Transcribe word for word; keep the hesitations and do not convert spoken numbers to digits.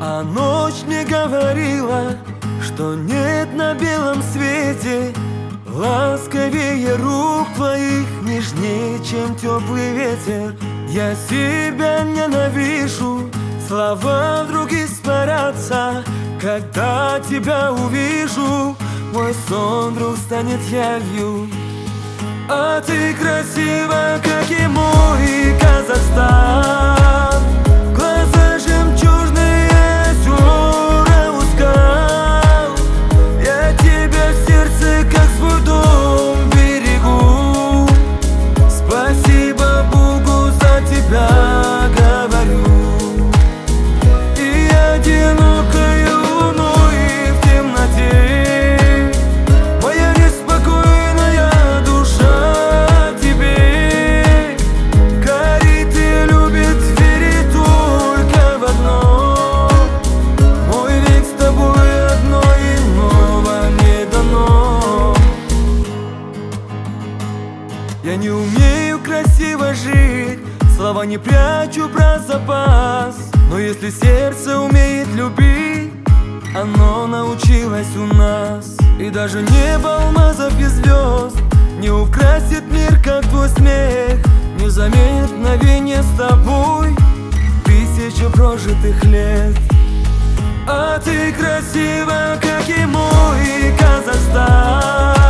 А ночь мне говорила, что нет на белом свете ласковее рук твоих, нежнее, чем теплый ветер. Я себя ненавижу, слова вдруг испарятся. Когда тебя увижу, мой сон вдруг станет явью. А ты красива, как и мой Казахстан. Глаза жемчужные, озера у скал. Я тебя в сердце, как свой дом, берегу. Спасибо Богу за тебя говорю. И одинокой луной в темноте моя неспокойная душа тебе горит и любит, верит только в одно. Мой век с тобой одно, иного не дано. Я не умею красиво жить, слова не прячу про запас. Но если сердце умеет любить, оно научилось у нас. И даже небо алмазов и звезд не украсит мир, как твой смех. Не заменит мгновение с тобой тысячу прожитых лет. А ты красива, как и мой Казахстан.